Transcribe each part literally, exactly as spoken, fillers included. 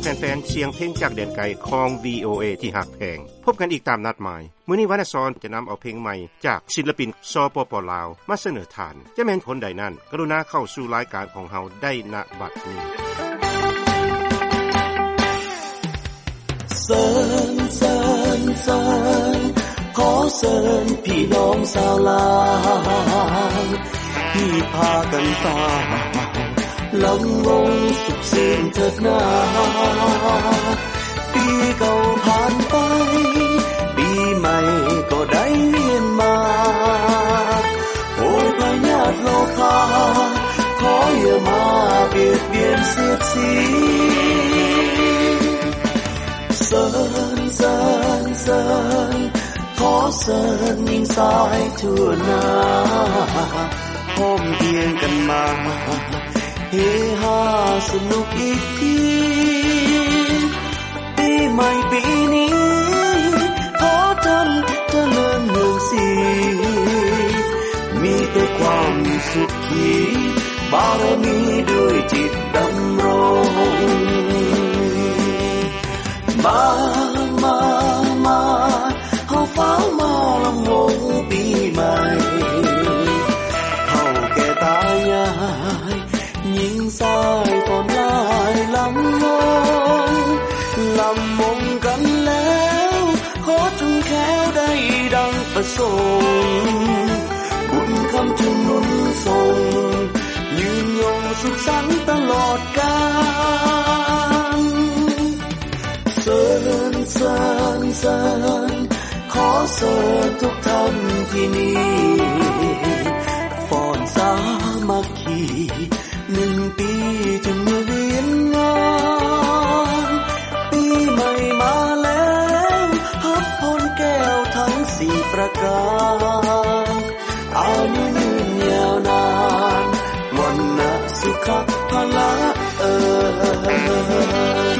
ฟนๆเสียงเพลงจากแดนไกลของ วี โอ เอ ที่หักแพงพบกันอีกตามนัดหมายมื้อนี้วรรณสอนจะนําเอาเพลงใหม่จากศิลปินสปป.ลาวมาเสนอทานจะแม่นผลใดนั้นกรุณาเข้าสู่รายการของเฮาได้ณบัดนี้เสิร์นเสิร์นเสิร์นขอเสิร์นพี่น้องชาวลาวที่พากันตาลำวงสุขสิ้นเถิดนาปีเก่าผ่านไปปีใหม่ก็ได้เวียนมาโอ้ยพญาติโลกาขออย่ามาเบียดเบียนเสียดสีเสิร์นเสิร์นเสิร์นขอเสิร์นยิ่งสายทั่วหน้าพร้อมเพียงกันมาเฮฮาสนุกอีกทีปีใหม่ปีนี้ขอทำเจริญเมืองสีมีแต่ความสุขขีบารมีด้วยจิตดำรงมามามาเฮาฟ้ามาลำวงปีใหม่เฮาแก่ตายายหญิงสายตอนลายลำวงลำวงกันแล้วขอจงแค้วได้ดังประสงค์บุญคำจุนุนทรงยืนยงสุขสันต์ตลอดกาลเสิร์นเสิร์นเสิร์นขอเสิร์นทุกท่านที่นี่ฟ้อนสามัคคีหนึ่งปีจนมาเวียนงานปีใหม่มาแล้วฮับพรแก้วทั้งสี่ประการอายุยืนยาวนานวันนะสุขภละเอ่ย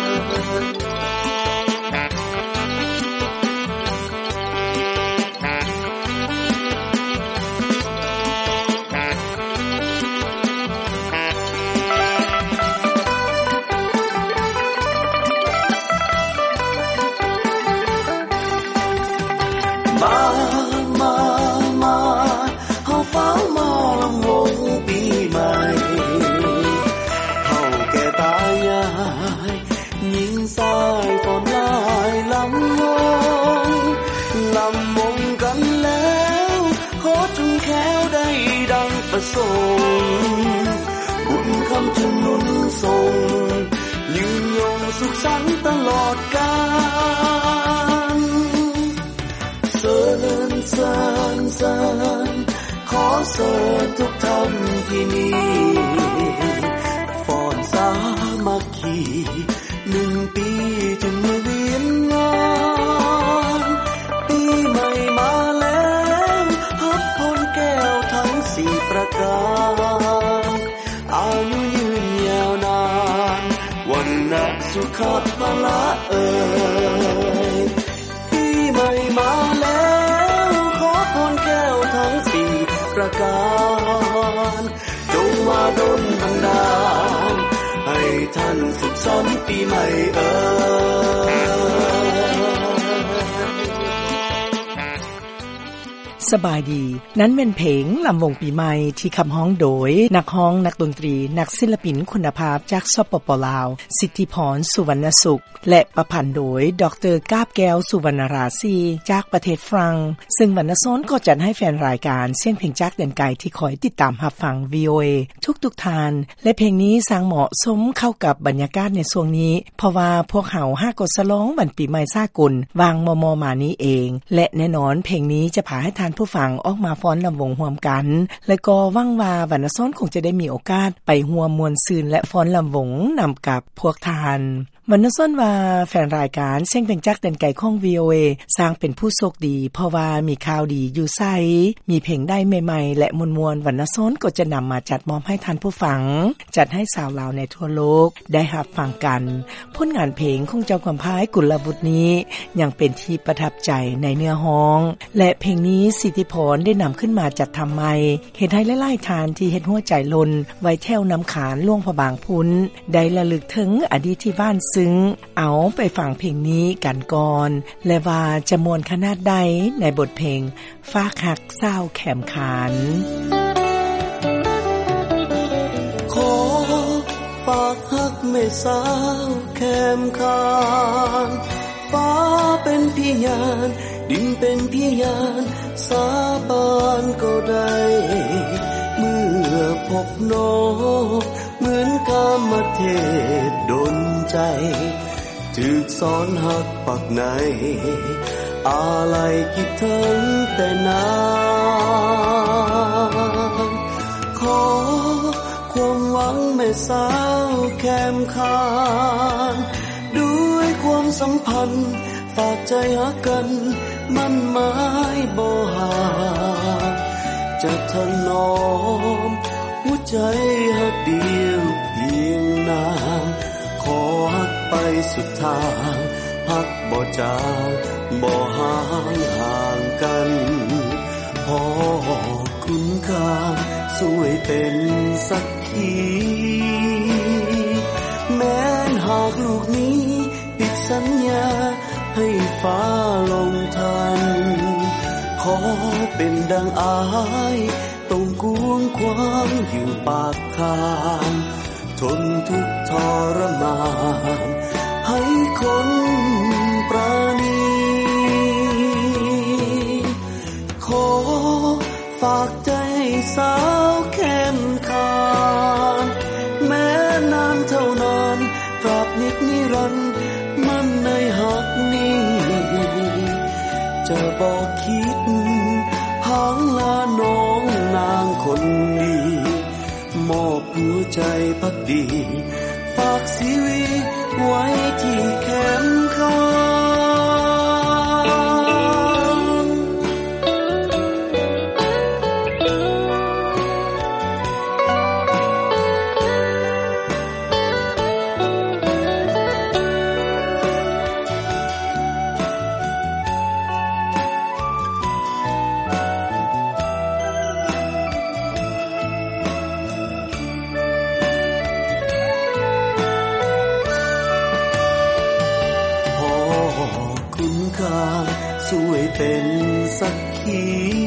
มามามาเฮาฟ้ามาลำวงปีใหม่เฮาแก่ตายายหญิงสายตอนลายลำวงลำวงกันแล้วขอจงแค้วได้ดังประสงค์บุญคำจุนุนทรงยืนยงสุขสันต์ตลอดกาลเสิร์นเสิร์นเสิร์นขอเสิร์นทุกท่านที่นี่ฟ้อนสามัคคีหนึ่งปีจนมาเวียนงานปีใหม่มาแล้วฮับพรแก้วทั้งสี่ประการอายุยืนยาวนานวันนะสุขภละเอ่ยปีใหม่มาแล้วขอพรแก้วทั้งสี่ประการจงมาดลบันดาลให้ท่านสุขสันต์ปีใหม่เอ่ยสบายดีนั้นเป็นเพลงลำวงปีใหม่ที่คำฮ้องโดยนักฮ้องนักดนตรีนักศิลปินคุณภาพจากสปป.ลาวสิทธิพรสุวรรณสุขและประพันธ์โดยดร.กาบแก้วสุวรรณราศีจากประเทศฝรั่งซึ่งวรรณสอนก็จัดให้แฟนรายการเสียงเพลงจากแดนไกลที่คอยติดตามรับฟัง วี โอ เอ ทุกๆทานและเพลงนี้สร้างเหมาะสมเข้ากับบรรยากาศในช่วงนี้เพราะว่าพวกเฮาหากดฉลองวันปีใหม่สากลวางมมมานี้เองและแน่นอนเพลงนี้จะพาให้ทานผู้ฟังออกมาฟ้อนลำวงร่วมกันและก็หวังว่าวรรณสอนคงจะได้มีโอกาสไปร่วมมวลซืนและฟ้อนลำวงนํากับพวกทานมันนซ่อนว่าแฟนรายการเสียงเพลงจากแดนไกลของ วี โอ เอ สร้างเป็นผู้โชคดีเพราะว่ามีข่าวดีอยู่ไสมีเพลงได้ใหม่ๆและมวลๆวันนซ่อนก็จะนํามาจัดมอบให้ท่านผู้ฟังจัดให้ชาวลาวในทั่วโลกได้รับฟังกันผลงานเพลงของเจ้าความพายกุลบุตรนี้ยังเป็นที่ประทับใจในเนื้อฮ้องและเพลงนี้สิทธิพรได้นําขึ้นมาจัดทำใหม่เฮ็ดให้หลายๆท่านที่เฮ็ดหัวใจลนไว้แถวน้ำขานล่วงพระบางพุ้นได้ระลึกถึงอดีตที่บ้านซึ้งเอาไปฟังเพลงนี้กันก่อนและว่าจะมวลขนาดใดในบทเพลงฝากหักเศร้าแขมขานขอฝากหักแม่สาวแขมขานฟ้าเป็นพยานดินเป็นพยานสาบานก็ได้เมื่อพบน้องเหมือนกามเทศดลใจถึกสอนหักปักในอะไรคิดถึงแต่นานขอความหวังแม่สาวแคมคานด้วยความสัมพันธ์ฝากใจหากันมั่นหมายบ่ห่างจะถนอมหัวใจหักเดียวเพียงนานขอหักไปสุดทางหักบ่จางบ่ห่างห่างกันพอคุณค่าสวยเป็นสักขีแม้นหากลูกนี้ผิดสัญญาให้ฟ้าลงทันขอเป็นดังอายต้องกวงความอยู่ปากทางทนทุกข์ทรมานให้คนปราณีขอฝากใจสาวแขมขานแม้นานเท่านานตราบนิจนิรันดร์มันในหักนี้จะบอกคิดหางลาน้องนางคนนี้มอบหัวใจพักดีฝากชีวิตไว้ที่แขมขานสวยเป็นสักขี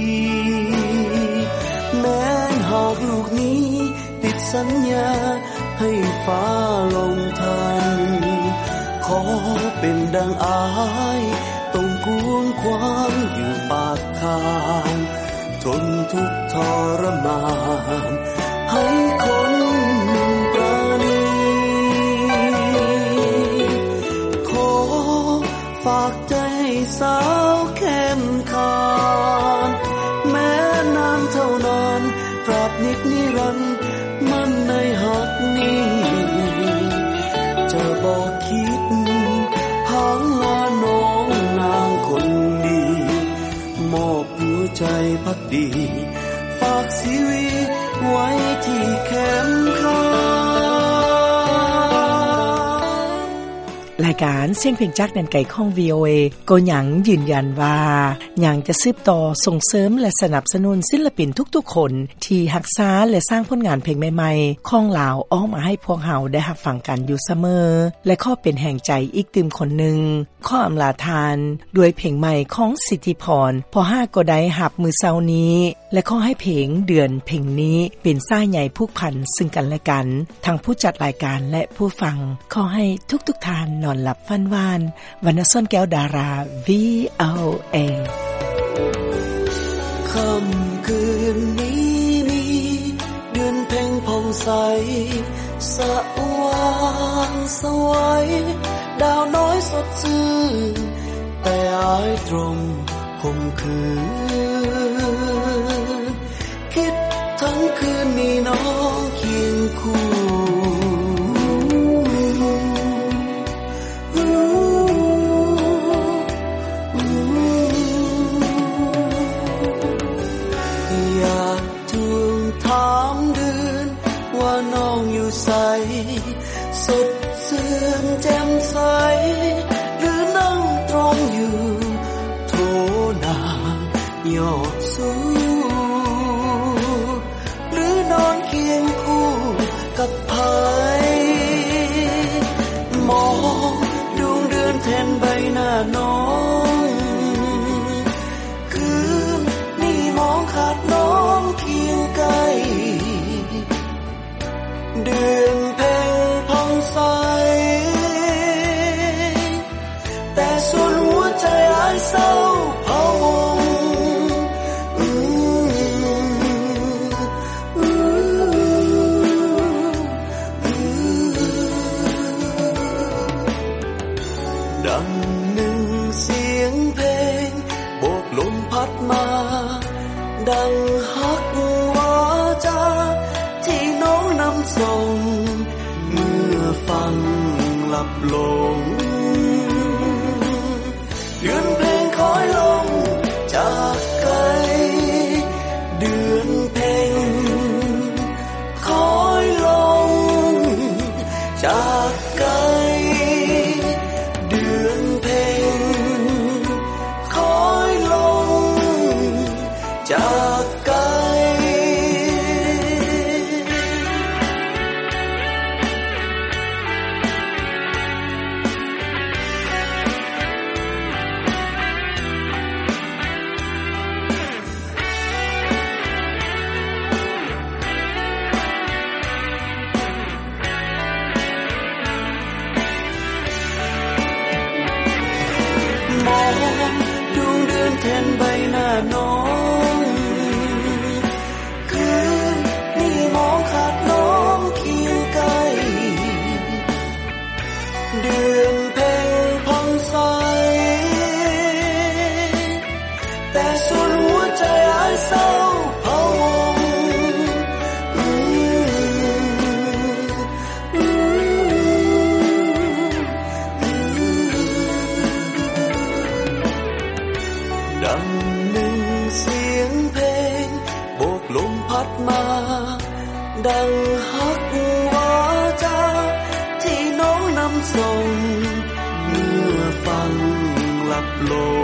แม้นหากลูกนี้ติดสัญญาให้ฟ้าลงทันขอเป็นดังอายต้องกวงความอยู่ปากทางทนทุกข์ทรมานให้คนปราณีขอฝากใจสาวแขมขานแม้นานเท่านานตราบนิจนิรันดร์มันในหักนี้จะบอกคิดหางลาน้องนางคนดีมอบหัวใจพักดีฝากชีวิตไว้ที่แขมขารายการเสียงเพลงจากแดนไกลของ วี โอ เอ ก็ยังยืนยันว่ายังจะสืบต่อส่งเสริมและสนับสนุนศิลปินทุกๆคนที่รักษาและสร้างผลงานเพลงใหม่ๆของลาวออกมาให้พวกเฮาได้รับฟังกันอยู่เสมอและขอเป็นแห่งใจอีกตื่มคนหนึ่งขออำลาทานด้วยเพลงใหม่ของสิทธิพรพอห้าก็ได้รับมือเช้านี้และขอให้เพลงเดือนเพลงนี้เป็นสายใหญ่ผูกพันซึ่งกันและกันทั้งผู้จัดรายการและผู้ฟังขอให้ทุกๆท่านนอนหลับฝันหวานวรรณซ่อนแก้วดารา วี โอ เอค่ำคืนนี้มีเดือนเพ็ญผ่องใสสว่างสวยดาวน้อยสดชื่นแต่อายตรงคมคืนคิดทั้งคืนมีน้องเคียงคู่สดชื่นแจ่มใสหรือนั่งตรงอยู่โทนายอดสูหรือนอนเคียงคู่กับไผมองดวงเดือนแทนใบหน้าน้องคือนี่มองขาดน้องเคียงใกล้เดือนเพ็ญผ่องใสแต่ส่วนหัวใจอ้ายเศร้าพะวงดังหนึ่งเสียงเพลงโบกลมพัดมาดังฮักวาจาที่น้องนำส่งเมื่อฟังหลับลงเดือนเพลงคอยลงจากไกลเดือนเพลงคอยลงจากไกลเดือนเพลงคอยลงจากไกลมองดวงเดือนแทนใบหน้าน้องคือนี่มองขาดน้องเคียงใกล้เดือนเพ็ญผ่องใสแต่ส่วนหัวใจอ้ายเศร้าพะวงดังหนึ่งเสียงเพลงโบกลมพัดมาดังฮักวาจาที่น้องนำส่งเมื่อฟังหลับลง